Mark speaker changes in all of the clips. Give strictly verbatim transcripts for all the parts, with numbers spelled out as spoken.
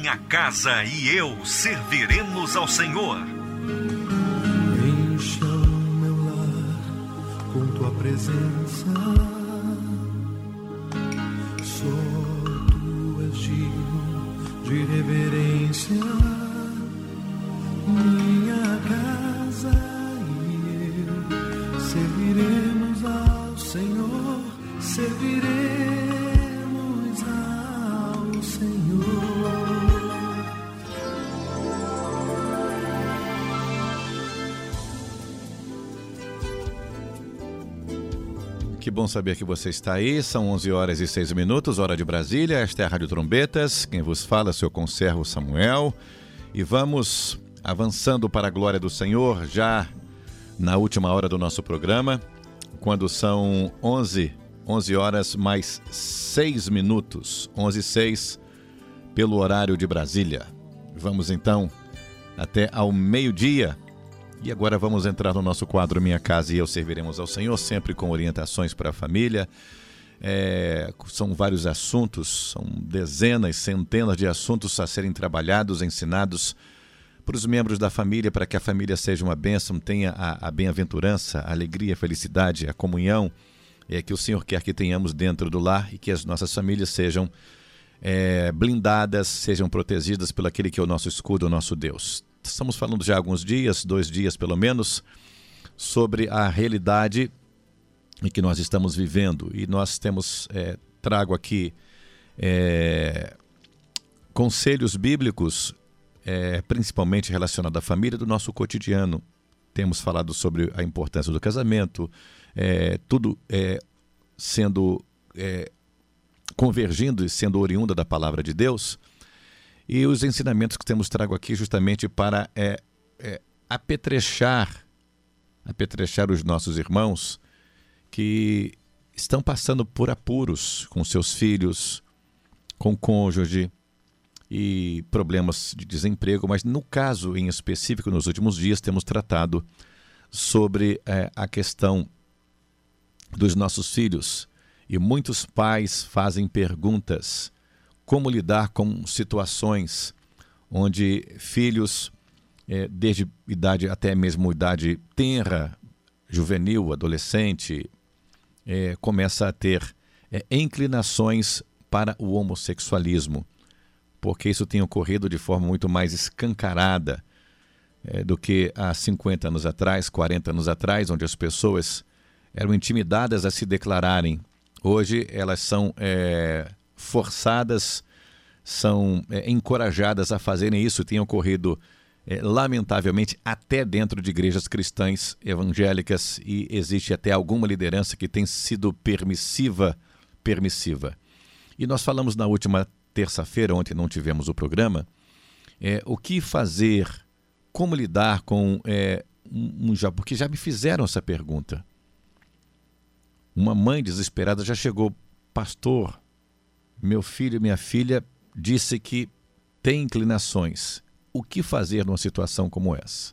Speaker 1: minha casa e eu serviremos ao Senhor.
Speaker 2: Encha o meu lar com tua presença. Só tu és digno de reverência. Minha casa e eu serviremos ao Senhor, serviremos ao Senhor.
Speaker 3: Que bom saber que você está aí. São onze horas e seis minutos, hora de Brasília. Esta é a Rádio Trombetas. Quem vos fala é seu conservo Samuel. E vamos avançando para a glória do Senhor, já na última hora do nosso programa, quando são onze, onze horas mais seis minutos, onze e seis, pelo horário de Brasília. Vamos então até ao meio-dia. E agora vamos entrar no nosso quadro Minha Casa e Eu Serviremos ao Senhor, sempre com orientações para a família. É, são vários assuntos, são dezenas, centenas de assuntos a serem trabalhados, ensinados para os membros da família, para que a família seja uma bênção, tenha a, a bem-aventurança, a alegria, a felicidade, a comunhão é, que o Senhor quer que tenhamos dentro do lar e que as nossas famílias sejam é, blindadas, sejam protegidas pelo aquele que é o nosso escudo, o nosso Deus. Estamos falando já há alguns dias, dois dias pelo menos, sobre a realidade em que nós estamos vivendo. E nós temos, é, trago aqui é, conselhos bíblicos, é, principalmente relacionados à família, do nosso cotidiano. Temos falado sobre a importância do casamento, é, tudo é, sendo é, convergindo e sendo oriunda da palavra de Deus. E os ensinamentos que temos trago aqui justamente para é, é, apetrechar, apetrechar os nossos irmãos que estão passando por apuros com seus filhos, com o cônjuge e problemas de desemprego, mas no caso em específico, nos últimos dias, temos tratado sobre é, a questão dos nossos filhos. E muitos pais fazem perguntas: como lidar com situações onde filhos, é, desde idade até mesmo idade tenra, juvenil, adolescente, é, começa a ter é, inclinações para o homossexualismo, porque isso tem ocorrido de forma muito mais escancarada é, do que há cinquenta anos atrás, quarenta anos atrás, onde as pessoas eram intimidadas a se declararem. Hoje elas são é, forçadas, são é, encorajadas a fazerem isso. Tem ocorrido, é, lamentavelmente, até dentro de igrejas cristãs evangélicas, e existe até alguma liderança que tem sido permissiva, permissiva. E nós falamos na última terça-feira, ontem não tivemos o programa, é, o que fazer, como lidar com é, um, um já, porque já me fizeram essa pergunta. Uma mãe desesperada já chegou: pastor, meu filho e minha filha disse que tem inclinações. O que fazer numa situação como essa?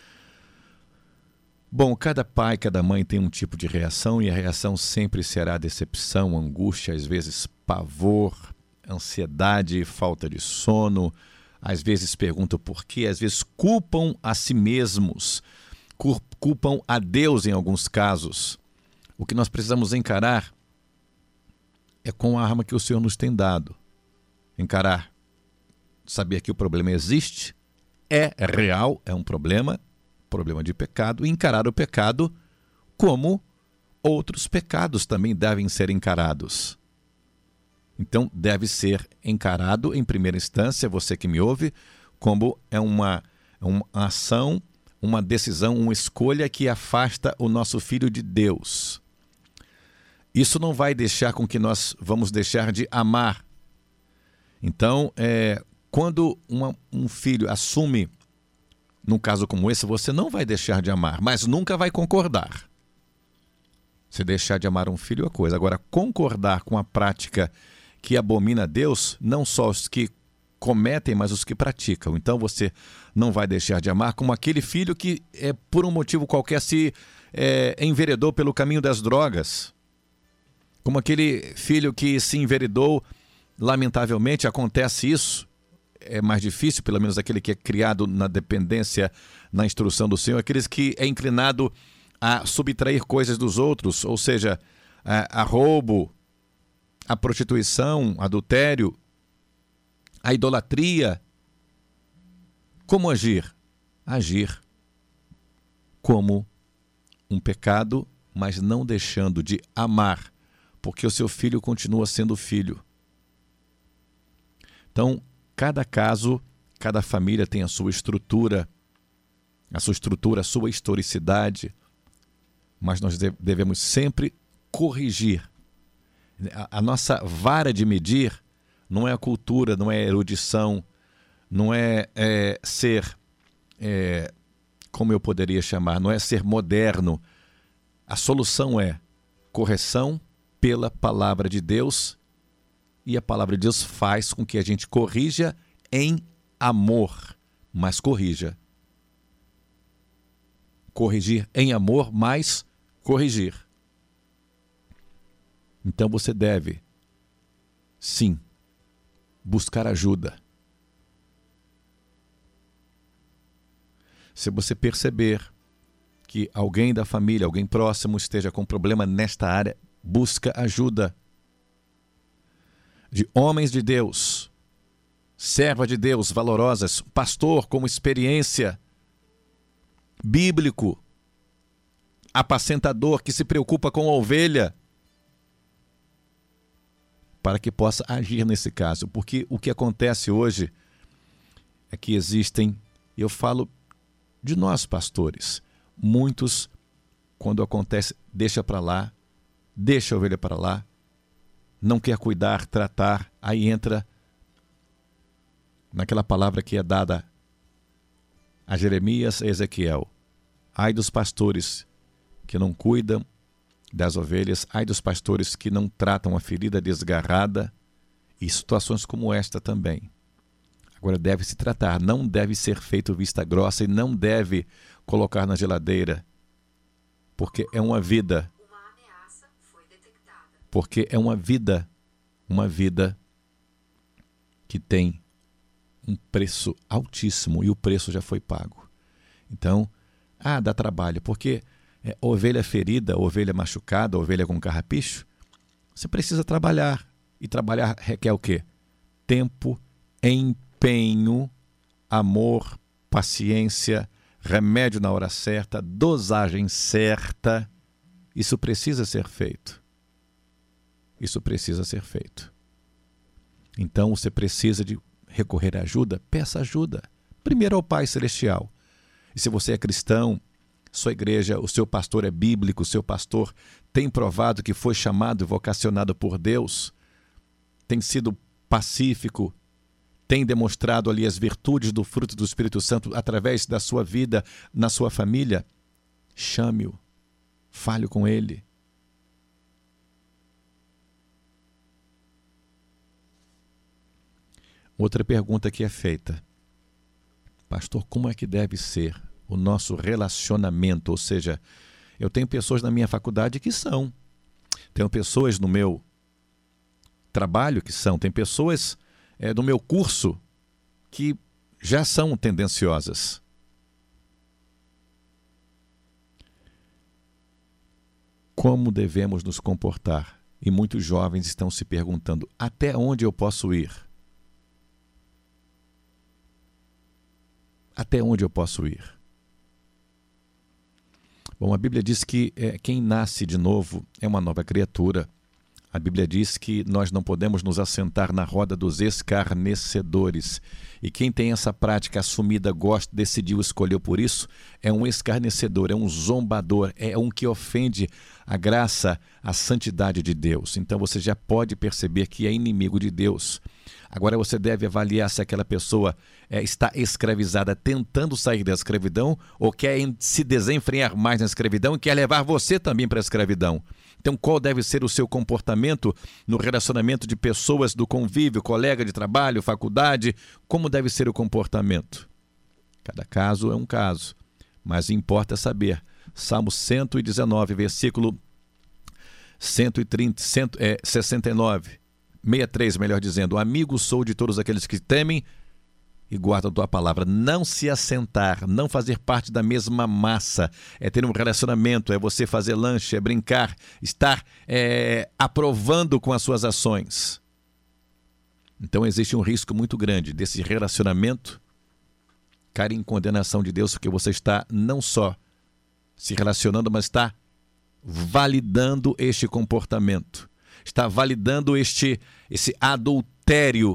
Speaker 3: Bom, cada pai, cada mãe tem um tipo de reação, e a reação sempre será decepção, angústia, às vezes pavor, ansiedade, falta de sono. Às vezes perguntam por quê, às vezes culpam a si mesmos, culpam a Deus em alguns casos. O que nós precisamos encarar é com a arma que o Senhor nos tem dado. Encarar, saber que o problema existe, é real, é um problema, problema de pecado, e encarar o pecado como outros pecados também devem ser encarados. Então, deve ser encarado, em primeira instância, você que me ouve, como é uma, uma ação, uma decisão, uma escolha que afasta o nosso filho de Deus. Isso não vai deixar com que nós vamos deixar de amar. Então, é, quando uma, um filho assume, num caso como esse, você não vai deixar de amar, mas nunca vai concordar. Se deixar de amar um filho é uma coisa. Agora, concordar com a prática que abomina a Deus, não só os que cometem, mas os que praticam. Então, você não vai deixar de amar como aquele filho que, é, por um motivo qualquer, se é, enveredou pelo caminho das drogas. Como aquele filho que se enveredou, lamentavelmente acontece isso, é mais difícil, pelo menos aquele que é criado na dependência, na instrução do Senhor, aqueles que é inclinado a subtrair coisas dos outros, ou seja, a, a roubo, a prostituição, adultério, a idolatria. Como agir? Agir como um pecado, mas não deixando de amar, porque o seu filho continua sendo filho. Então, cada caso, cada família tem a sua estrutura, a sua estrutura, a sua historicidade, mas nós devemos sempre corrigir. A, a nossa vara de medir não é a cultura, não é a erudição, não é, é ser, é, como eu poderia chamar, não é ser moderno. A solução é correção pela palavra de Deus, e a palavra de Deus faz com que a gente corrija em amor, mas corrija. Corrigir em amor, mas corrigir. Então você deve, sim, buscar ajuda. Se você perceber que alguém da família, alguém próximo esteja com problema nesta área, busca ajuda de homens de Deus, serva de Deus valorosas, pastor com experiência, bíblico, apacentador que se preocupa com a ovelha, para que possa agir nesse caso. Porque o que acontece hoje é que existem, eu falo de nós pastores, muitos, quando acontece, deixa para lá, deixa a ovelha para lá, não quer cuidar, tratar, aí entra naquela palavra que é dada a Jeremias e Ezequiel. Ai dos pastores que não cuidam das ovelhas, ai dos pastores que não tratam a ferida desgarrada, e situações como esta também. Agora deve se tratar, não deve ser feito vista grossa e não deve colocar na geladeira, porque é uma vida. Porque é uma vida, uma vida que tem um preço altíssimo e o preço já foi pago. Então, ah, dá trabalho, porque é, ovelha ferida, ovelha machucada, ovelha com carrapicho, você precisa trabalhar. E trabalhar requer o quê? Tempo, empenho, amor, paciência, remédio na hora certa, dosagem certa. Isso precisa ser feito. Isso precisa ser feito. Então você precisa de recorrer à ajuda, peça ajuda. Primeiro ao Pai Celestial. E se você é cristão, sua igreja, o seu pastor é bíblico, o seu pastor tem provado que foi chamado e vocacionado por Deus, tem sido pacífico, tem demonstrado ali as virtudes do fruto do Espírito Santo através da sua vida, na sua família, chame-o, fale com ele. Outra pergunta que é feita: pastor, como é que deve ser o nosso relacionamento? Ou seja, eu tenho pessoas na minha faculdade que são, tenho pessoas no meu trabalho que são, tem pessoas é, no meu curso que já são tendenciosas. Como devemos nos comportar? E muitos jovens estão se perguntando: até onde eu posso ir? Até onde eu posso ir? Bom, a Bíblia diz que é, quem nasce de novo é uma nova criatura. A Bíblia diz que nós não podemos nos assentar na roda dos escarnecedores. E quem tem essa prática assumida, gosta, decidiu, escolheu por isso, é um escarnecedor, é um zombador, é um que ofende a graça, a santidade de Deus. Então você já pode perceber que é inimigo de Deus. Agora você deve avaliar se aquela pessoa é, está escravizada, tentando sair da escravidão, ou quer se desenfrear mais na escravidão e quer levar você também para a escravidão. Então, qual deve ser o seu comportamento no relacionamento de pessoas do convívio, colega de trabalho, faculdade? Como deve ser o comportamento? Cada caso é um caso, mas importa saber. Salmo cento e dezenove, versículo cento e trinta, cento, é, sessenta e nove, sessenta e três, melhor dizendo: amigo sou de todos aqueles que temem e guarda a tua palavra. Não se assentar, não fazer parte da mesma massa, é ter um relacionamento, é você fazer lanche, é brincar, estar é, aprovando com as suas ações. Então existe um risco muito grande desse relacionamento cair em condenação de Deus, porque você está não só se relacionando, mas está validando este comportamento, está validando este, esse adultério.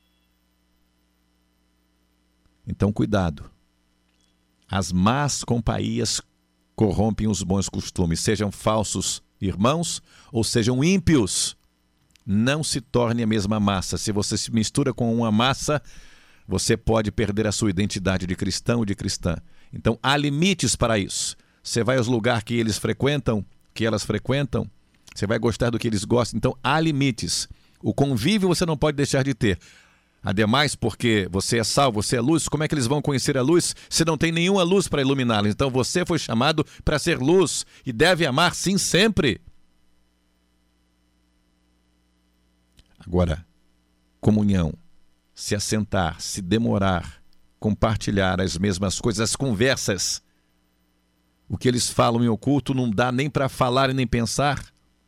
Speaker 3: Então, cuidado. As más companhias corrompem os bons costumes. Sejam falsos irmãos ou sejam ímpios. Não se torne a mesma massa. Se você se mistura com uma massa, você pode perder a sua identidade de cristão ou de cristã. Então, há limites para isso. Você vai aos lugares que eles frequentam, que elas frequentam, você vai gostar do que eles gostam. Então, há limites. O convívio você não pode deixar de ter. Ademais, porque você é sal, você é luz, como é que eles vão conhecer a luz se não tem nenhuma luz para iluminá-los? Então você foi chamado para ser luz e deve amar sim sempre. Agora, comunhão, se assentar, se demorar, compartilhar as mesmas coisas, as conversas. O que eles falam em oculto não dá nem para falar e nem pensar.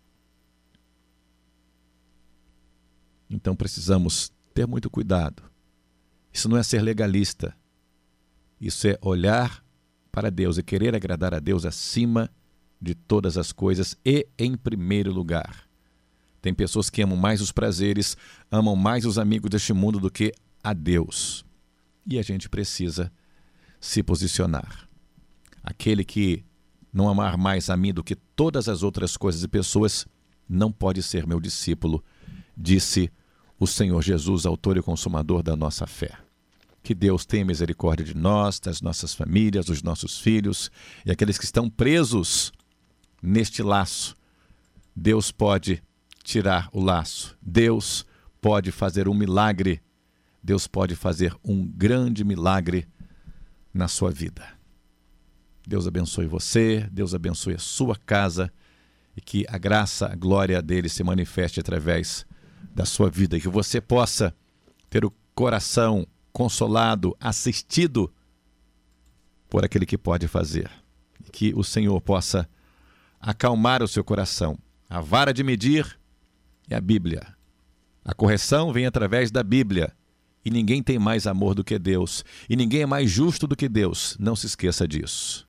Speaker 3: Então precisamos ter muito cuidado. Isso não é ser legalista. Isso é olhar para Deus e querer agradar a Deus acima de todas as coisas e em primeiro lugar. Tem pessoas que amam mais os prazeres, amam mais os amigos deste mundo do que a Deus. E a gente precisa se posicionar. Aquele que não amar mais a mim do que todas as outras coisas e pessoas não pode ser meu discípulo, disse o Senhor Jesus, autor e consumador da nossa fé. Que Deus tenha misericórdia de nós, das nossas famílias, dos nossos filhos e aqueles que estão presos neste laço. Deus pode tirar o laço. Deus pode fazer um milagre. Deus pode fazer um grande milagre na sua vida. Deus abençoe você, Deus abençoe a sua casa e que a graça, a glória dele se manifeste através da sua vida, e que você possa ter o coração consolado, assistido por aquele que pode fazer. E que o Senhor possa acalmar o seu coração. A vara de medir é a Bíblia. A correção vem através da Bíblia. E ninguém tem mais amor do que Deus. E ninguém é mais justo do que Deus. Não se esqueça disso.